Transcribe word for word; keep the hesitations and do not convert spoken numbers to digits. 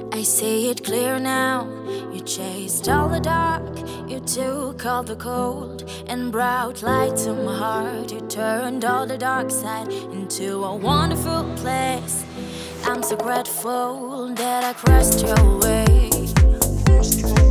I see it clear now. You chased all the dark, you took all the cold and brought light to my heart. You turned all the dark side into a wonderful place. I'm so grateful that I crossed your way.